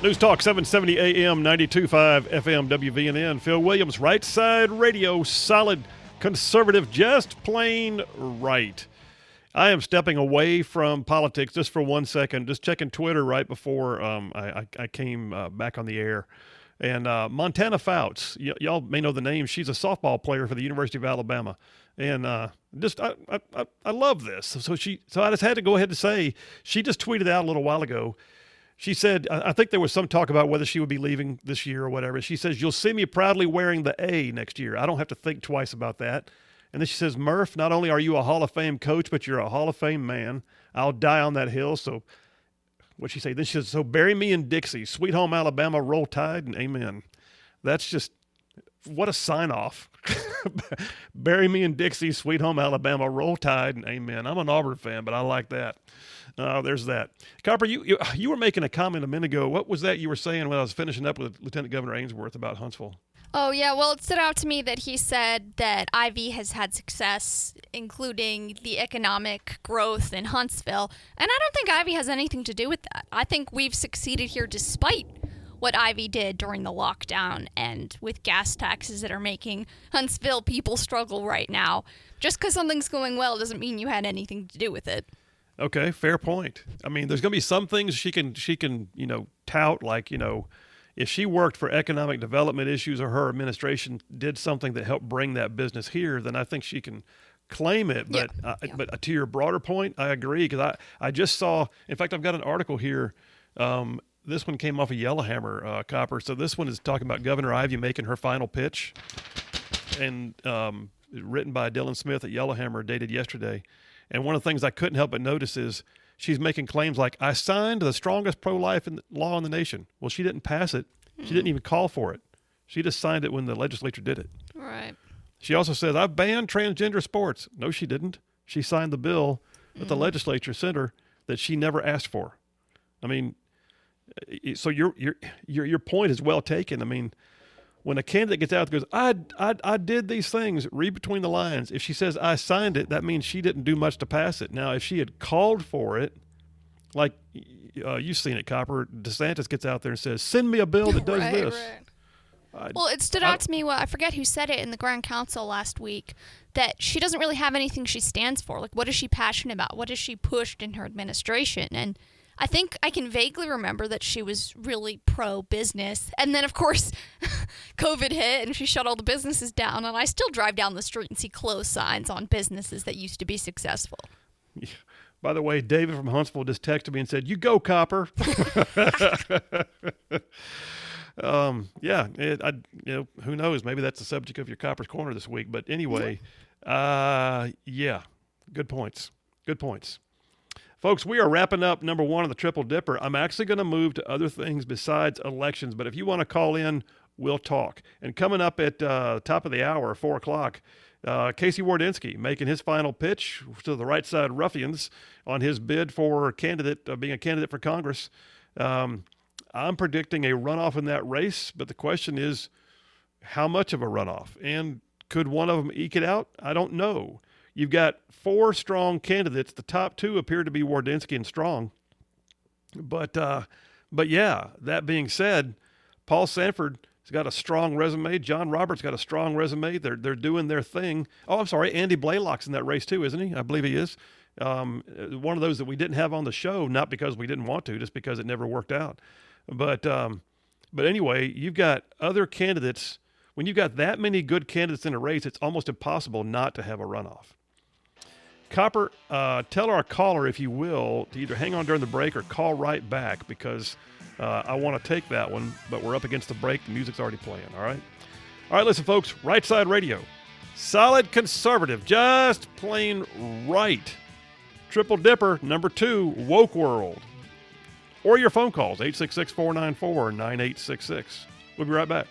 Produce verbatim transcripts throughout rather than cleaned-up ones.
News Talk seven seventy A M, ninety-two point five F M, W V N N. Phil Williams, Right Side Radio, solid, conservative, just plain right. I am stepping away from politics just for one second, just checking Twitter right before um, I, I, I came uh, back on the air. And uh, Montana Fouts, y- y'all may know the name. She's a softball player for the University of Alabama. And uh, just I, I I love this. So she so I just had to go ahead and say, she just tweeted out a little while ago. She said, I think there was some talk about whether she would be leaving this year or whatever. She says, you'll see me proudly wearing the A next year. I don't have to think twice about that. And then she says, Murph, not only are you a Hall of Fame coach, but you're a Hall of Fame man. I'll die on that hill. So what'd she say? Then she says, so bury me in Dixie, Sweet Home Alabama, roll tide, and amen. That's just, what a sign off. Bury me in Dixie, Sweet Home Alabama, roll tide, and amen. I'm an Auburn fan, but I like that. Uh, there's that. Copper, you, you you were making a comment a minute ago. What was that you were saying when I was finishing up with Lieutenant Governor Ainsworth about Huntsville? Oh, yeah. Well, it stood out to me that he said that Ivy has had success, including the economic growth in Huntsville. And I don't think Ivy has anything to do with that. I think we've succeeded here despite what Ivy did during the lockdown and with gas taxes that are making Huntsville people struggle right now. Just because something's going well doesn't mean you had anything to do with it. Okay, fair point. I mean, there's going to be some things she can, she can, you know, tout, like, you know, if she worked for economic development issues or her administration did something that helped bring that business here, then I think she can claim it. But yeah. uh, Yeah. but to your broader point, I agree, because I, I just saw, in fact, I've got an article here. Um, this one came off of Yellowhammer, uh, Copper. So this one is talking about Governor Ivy making her final pitch, and um, written by Dylan Smith at Yellowhammer, dated yesterday. And one of the things I couldn't help but notice is she's making claims like, I signed the strongest pro-life in the, law in the nation. Well, she didn't pass it. She didn't even call for it. She just signed it when the legislature did it. Right. She also says, I've banned transgender sports. No, she didn't. She signed the bill that mm. the legislature sent her that she never asked for. I mean, so your your your your point is well taken. I mean, when a candidate gets out and goes, I, I, I did these things, read between the lines. If she says, I signed it, that means she didn't do much to pass it. Now, if she had called for it, like uh, you've seen it, Copper, DeSantis gets out there and says, send me a bill that does right, this. Right. I, well, it stood out to me, well, I forget who said it in the Grand Council last week, that she doesn't really have anything she stands for. Like, what is she passionate about? What has she pushed in her administration? And I think I can vaguely remember that she was really pro-business. And then, of course, COVID hit and she shut all the businesses down. And I still drive down the street and see closed signs on businesses that used to be successful. Yeah. By the way, David from Huntsville just texted me and said, you go, Copper. um, yeah, it, I, you know, who knows? Maybe that's the subject of your Copper's Corner this week. But anyway, uh, yeah, good points. Good points. Folks, we are wrapping up number one of the Triple Dipper. I'm actually going to move to other things besides elections, but if you want to call in, we'll talk. And coming up at uh, top of the hour, four o'clock, uh, Casey Wardynski making his final pitch to the Right Side Ruffians on his bid for candidate, uh, being a candidate for Congress. Um, I'm predicting a runoff in that race, but the question is, how much of a runoff? And could one of them eke it out? I don't know. You've got four strong candidates. The top two appear to be Wardynski and Strong. But, uh, but yeah, that being said, Paul Sanford has got a strong resume. John Roberts got a strong resume. They're they're doing their thing. Oh, I'm sorry, Andy Blaylock's in that race too, isn't he? I believe he is. Um, one of those that we didn't have on the show, not because we didn't want to, just because it never worked out. But um, but anyway, you've got other candidates. When you've got that many good candidates in a race, it's almost impossible not to have a runoff. Copper, uh, tell our caller, if you will, to either hang on during the break or call right back, because uh, I want to take that one, but we're up against the break. The music's already playing, all right? All right, listen, folks, Right Side Radio. Solid conservative, just plain right. Triple Dipper, number two, Woke World. Or your phone calls, eight six six, four nine four, nine eight six six. We'll be right back.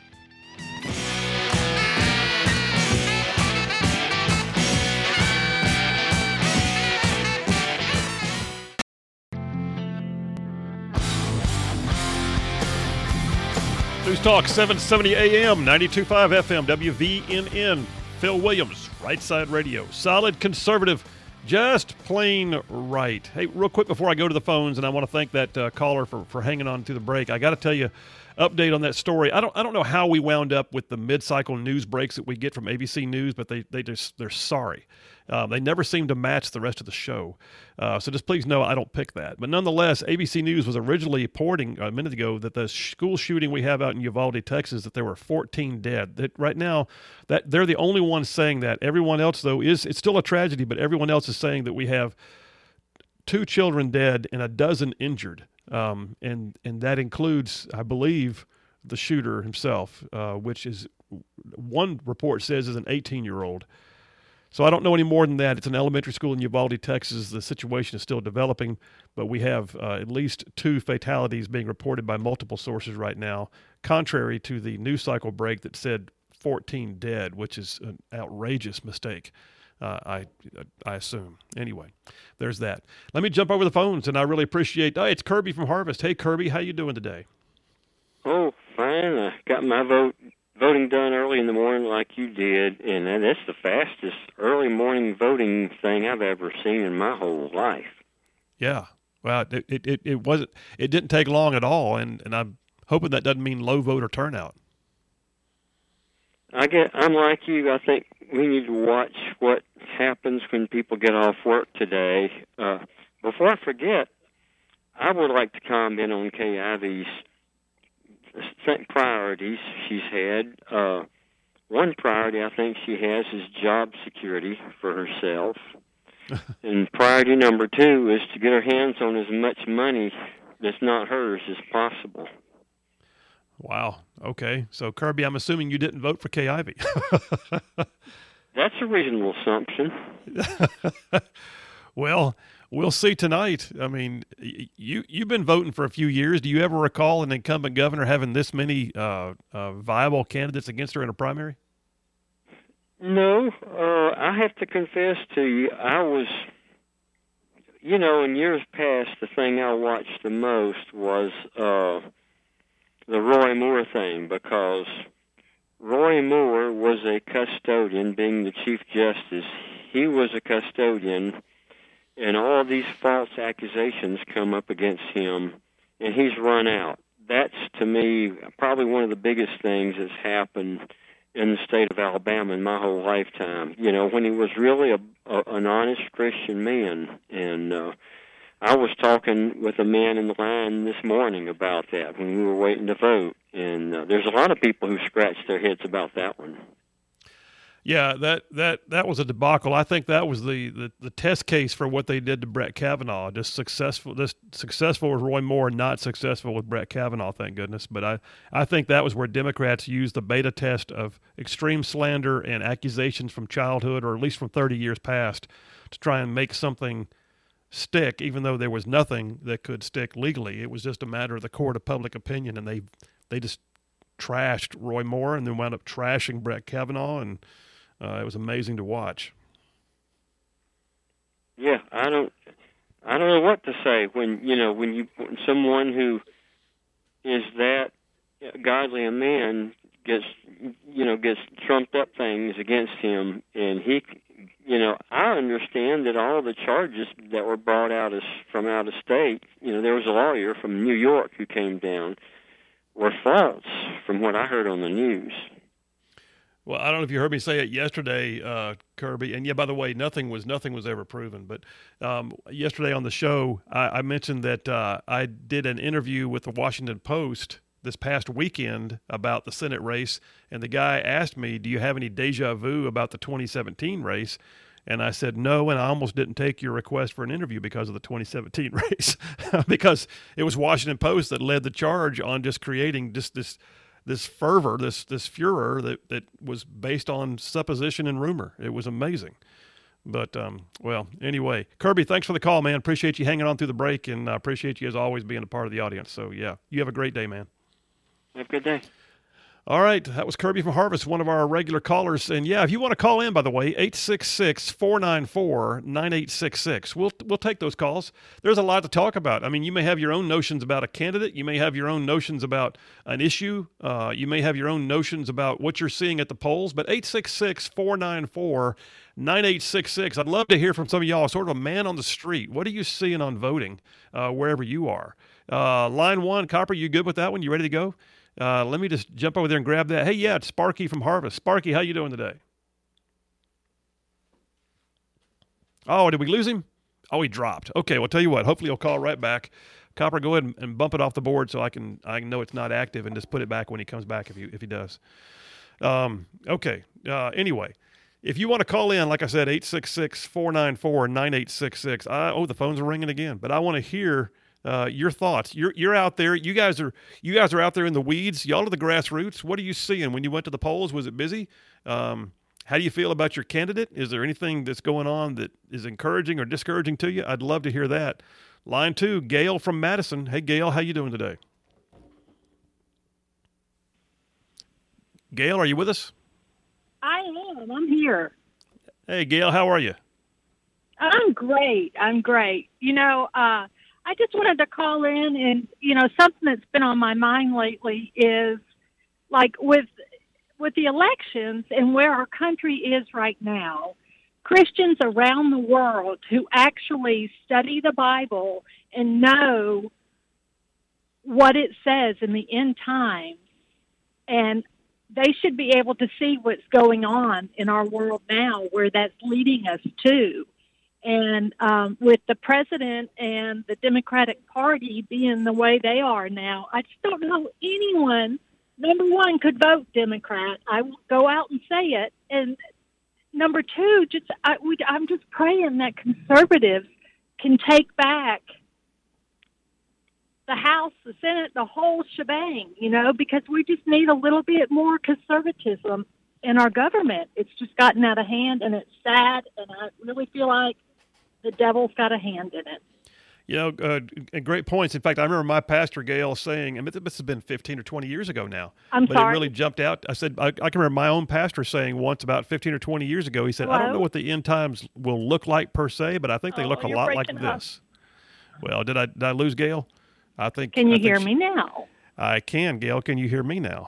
News Talk seven seventy A M, ninety-two point five F M, W V N N. Phil Williams, Right Side Radio. Solid, conservative, Just plain right. Hey, real quick before I go to the phones, and I want to thank that uh, caller for, for hanging on through the break. I got to tell you, update on that story. I don't I don't know how we wound up with the mid-cycle news breaks that we get from A B C News, but they they just they're sorry. Um, they never seem to match the rest of the show. Uh, so just please know I don't pick that. But nonetheless, A B C News was originally reporting a minute ago that the school shooting we have out in Uvalde, Texas, that there were fourteen dead. That right now, that they're the only ones saying that. Everyone else, though, is it's still a tragedy, but everyone else is saying that we have two children dead and a dozen injured. Um, and, and that includes, I believe, the shooter himself, uh, which is one report says is an eighteen-year-old. So I don't know any more than that. It's an elementary school in Uvalde, Texas. The situation is still developing, but we have uh, at least two fatalities being reported by multiple sources right now, contrary to the news cycle break that said fourteen dead, which is an outrageous mistake, uh, I I assume. Anyway, there's that. Let me jump over the phones, and I really appreciate oh, it's Kirby from Harvest. Hey, Kirby, how you doing today? Oh, fine. I got my vote voting done early in the morning like you did, and that's the fastest early morning voting thing I've ever seen in my whole life. Yeah. Well, it it, it, it wasn't it didn't take long at all, and, and I'm hoping that doesn't mean low voter turnout. I get I'm like you. I think we need to watch what happens when people get off work today. Uh, before I forget, I would like to comment on Kay Ivey's priorities she's had. Uh, one priority I think she has is job security for herself. And priority number two is to get her hands on as much money that's not hers as possible. Wow. Okay. So, Kirby, I'm assuming you didn't vote for Kay Ivey. That's a reasonable assumption. Well, we'll see tonight. I mean, you, you've been voting for a few years. Do you ever recall an incumbent governor having this many uh, uh, viable candidates against her in a primary? No. Uh, I have to confess to you, I was, you know, in years past, the thing I watched the most was uh, the Roy Moore thing, because Roy Moore was a custodian, being the Chief Justice. He was a custodian, and all these false accusations come up against him, and he's run out. That's, to me, probably one of the biggest things that's happened in the state of Alabama in my whole lifetime. You know, when he was really a, a, an honest Christian man. And uh, I was talking with a man in the line this morning about that when we were waiting to vote. And uh, there's a lot of people who scratch their heads about that one. Yeah, that, that, that was a debacle. I think that was the, the, the test case for what they did to Brett Kavanaugh. Just successful, just successful with Roy Moore, not successful with Brett Kavanaugh, thank goodness. But I, I think that was where Democrats used the beta test of extreme slander and accusations from childhood, or at least from thirty years past, to try and make something stick, even though there was nothing that could stick legally. It was just a matter of the court of public opinion, and they they just trashed Roy Moore and then wound up trashing Brett Kavanaugh, and Uh, it was amazing to watch. Yeah, I don't, I don't know what to say when you know when you when someone who is that godly a man gets you know gets trumped up things against him, and he, you know, I understand that all the charges that were brought out as from out of state, you know, there was a lawyer from New York who came down, were false from what I heard on the news. Well, I don't know if you heard me say it yesterday, uh, Kirby. And yeah, by the way, nothing was nothing was ever proven. But um, yesterday on the show, I, I mentioned that uh, I did an interview with the Washington Post this past weekend about the Senate race, and the guy asked me, "Do you have any deja vu about the twenty seventeen race?" And I said no, and I almost didn't take your request for an interview because of the twenty seventeen race, because it was Washington Post that led the charge on just creating just this. this fervor, this this furor that, that was based on supposition and rumor. It was amazing. But, um, well, anyway, Kirby, thanks for the call, man. Appreciate you hanging on through the break, and I appreciate you as always being a part of the audience. So, yeah, you have a great day, man. Have a good day. All right, that was Kirby from Harvest, one of our regular callers. And yeah, if you want to call in, by the way, eight six six, four nine four, nine eight six six. We'll we'll take those calls. There's a lot to talk about. I mean, you may have your own notions about a candidate. You may have your own notions about an issue. Uh, you may have your own notions about what you're seeing at the polls. But eight six six, four nine four, nine eight six six. I'd love to hear from some of y'all, sort of a man on the street. What are you seeing on voting uh, wherever you are? Uh, line one, Copper, you good with that one? You ready to go? Uh, let me just jump over there and grab that. Hey, yeah, it's Sparky from Harvest. Sparky, how you doing today? Oh, did we lose him? Oh, he dropped. Okay, well, tell you what. Hopefully he'll call right back. Copper, go ahead and, and bump it off the board so I can I can know it's not active and just put it back when he comes back if he if he does. Um, okay. Uh, anyway, if you want to call in, like I said, eight six six, four nine four, nine eight six six. I, oh, the phones are ringing again, but I want to hear uh, your thoughts. You're you're out there. You guys are you guys are out there in the weeds. Y'all are the grassroots. What are you seeing when you went to the polls? Was it busy? Um, how do you feel about your candidate? Is there anything that's going on that is encouraging or discouraging to you? I'd love to hear that. Line two, Gail from Madison. Hey, Gail, how you doing today? Gail, are you with us? I am. I'm here. Hey, Gail, how are you? I'm great. I'm great. You know, uh, I just wanted to call in and, you know, something that's been on my mind lately is like with with the elections and where our country is right now, Christians around the world who actually study the Bible and know what it says in the end times, and they should be able to see what's going on in our world now, where that's leading us to. And um, with the president and the Democratic Party being the way they are now, I just don't know anyone, number one, could vote Democrat. I will go out and say it. And number two, just I, we, I'm just praying that conservatives can take back the House, the Senate, the whole shebang, you know, because we just need a little bit more conservatism in our government. It's just gotten out of hand, and it's sad, and I really feel like the devil's got a hand in it. You know, uh, great points. In fact, I remember my pastor, Gail, saying, and this has been fifteen or twenty years ago now, I'm but sorry. it really jumped out. I said, I, I can remember my own pastor saying once about fifteen or twenty years ago, he said, Hello? I don't know what the end times will look like per se, but I think they Oh, look a you're lot like breaking up. this. Well, did I, did I lose Gail? I think. Can you I think hear she- me now? I can, Gail. Can you hear me now?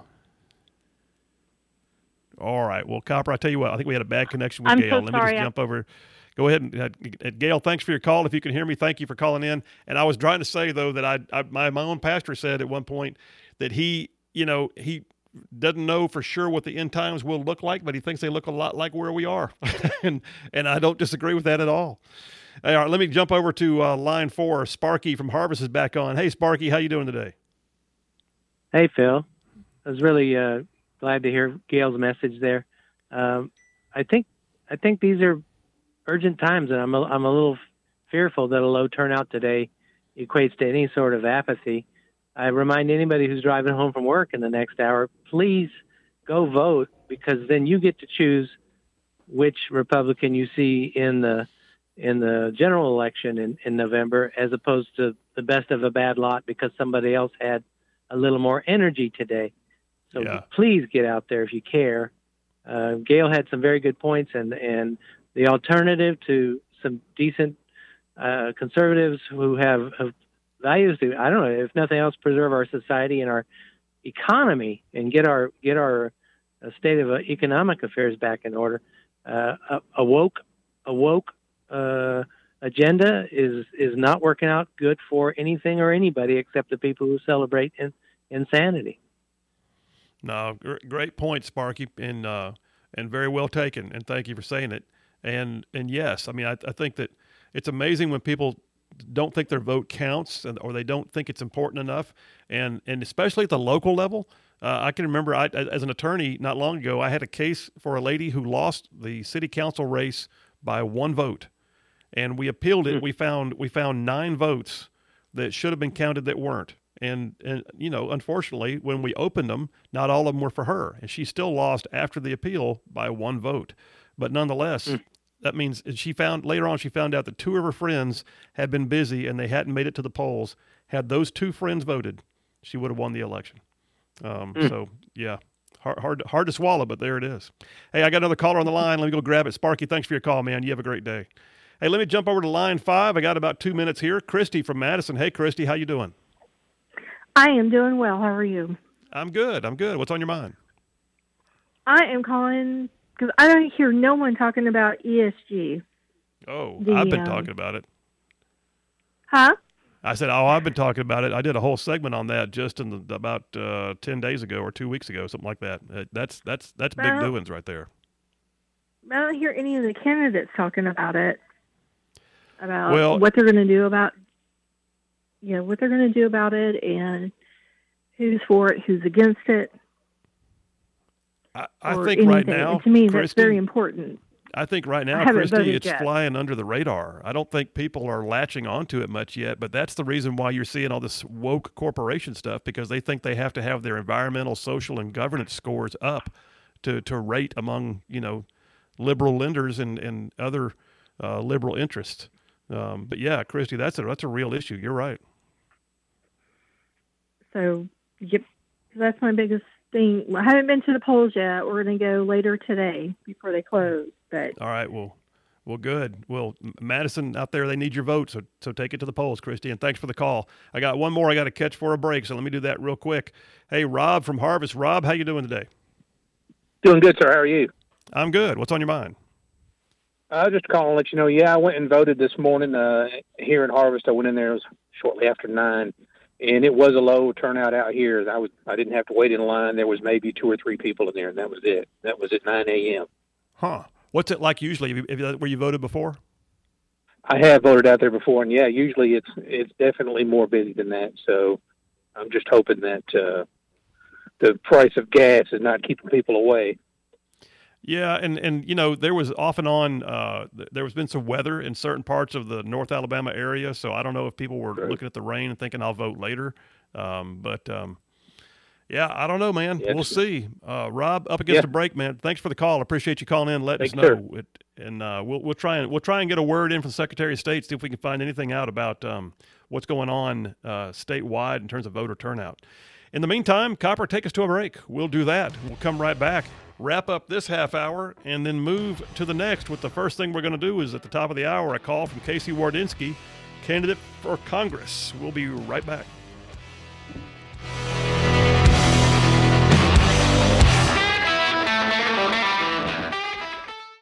All right. Well, Copper, I tell you what, I think we had a bad connection with I'm Gail. so Let me sorry. just jump over. Go ahead and, uh, uh, Gail, thanks for your call. If you can hear me, thank you for calling in. And I was trying to say, though, that I, I my, my own pastor said at one point that he, you know, he doesn't know for sure what the end times will look like, but he thinks they look a lot like where we are. and and I don't disagree with that at all. All right, let me jump over to uh, line four. Sparky from Harvest is back on. Hey, Sparky, how you doing today? Hey, Phil. I was really uh, glad to hear Gail's message there. Um, I think I think these are urgent times, and I'm a, I'm a little fearful that a low turnout today equates to any sort of apathy. I remind anybody who's driving home from work in the next hour, please go vote, because then you get to choose which Republican you see in the in the general election in, in November, as opposed to the best of a bad lot because somebody else had a little more energy today. So Yeah. please get out there if you care. Uh, Gail had some very good points, and, and the alternative to some decent uh, conservatives who have, have values to, I don't know, if nothing else, preserve our society and our economy and get our get our uh, state of uh, economic affairs back in order. Uh, a, a woke, a woke uh, agenda is is not working out good for anything or anybody except the people who celebrate in, insanity. No, gr- great point, Sparky, and uh, and very well taken. And thank you for saying it. And and yes, I mean, I, I think that it's amazing when people don't think their vote counts, and, or they don't think it's important enough. And and especially at the local level, uh, I can remember I, as an attorney not long ago, I had a case for a lady who lost the city council race by one vote, and we appealed it. Mm. We found we found nine votes that should have been counted that weren't. And, and, you know, unfortunately, when we opened them, not all of them were for her. And she still lost after the appeal by one vote. But nonetheless, Mm. that means she found later on, she found out that two of her friends had been busy and they hadn't made it to the polls. Had those two friends voted, she would have won the election. Um, Mm. So, yeah, hard, hard, hard to swallow, but there it is. Hey, I got another caller on the line. Let me go grab it. Sparky, thanks for your call, man. You have a great day. Hey, let me jump over to line five. I got about two minutes here. Christy from Madison. Hey, Christy, how you doing? I am doing well. How are you? I'm good. I'm good. What's on your mind? I am calling because I don't hear no one talking about E S G. Oh, The, I've been um, talking about it. Huh? I said, oh, I've been talking about it. I did a whole segment on that just in the, about uh, ten days ago or two weeks ago, something like that. Uh, that's that's that's big Well- doings right there. I don't hear any of the candidates talking about it. About Well- what they're going to do about, you know, what they're going to do about it, and who's for it, who's against it. I, I or think anything. right now, and to me, that's Christy, very important. I think right I now, haven't Christy, voted it's yet. flying under the radar. I don't think people are latching onto it much yet, but that's the reason why you're seeing all this woke corporation stuff, because they think they have to have their environmental, social, and governance scores up to, to rate among, you know, liberal lenders and, and other uh, liberal interests. Um, but yeah, Christy, that's a, that's a real issue. You're right. So, yep, that's my biggest thing. I haven't been to the polls yet. We're going to go later today before they close. But All right. Well, well, good. Well, M- Madison out there, they need your vote. So, so take it to the polls, Christy. And thanks for the call. I got one more I got to catch for a break. So let me do that real quick. Hey, Rob from Harvest. Rob, how you doing today? Doing good, sir. How are you? I'm good. What's on your mind? I was just calling to let you know, yeah, I went and voted this morning uh, here in Harvest. I went in there, it was shortly after nine, and it was a low turnout out here. I was I didn't have to wait in line. There was maybe two or three people in there, and that was it. That was at nine a.m. Huh. What's it like usually? Have you, have you, where you voted before? I have voted out there before, and yeah, usually it's it's definitely more busy than that. So I'm just hoping that uh, the price of gas is not keeping people away. Yeah, and, and you know, there was off and on, uh, th- there has been some weather in certain parts of the North Alabama area, so I don't know if people were Right. looking at the rain and thinking I'll vote later. Um, but, um, yeah, I don't know, man. Yeah, we'll it's- see. Uh, Rob, up against Yeah. the break, man. Thanks for the call. Appreciate you calling in and letting Thank us you, know. It, and uh, we'll we'll try and we'll try and get a word in from the Secretary of State, see if we can find anything out about um, what's going on uh, statewide in terms of voter turnout. In the meantime, Copper, take us to a break. We'll do that. We'll come right back, wrap up this half hour, and then move to the next. With the first thing we're going to do is at the top of the hour, a call from Casey Wardynski, candidate for Congress. We'll be right back.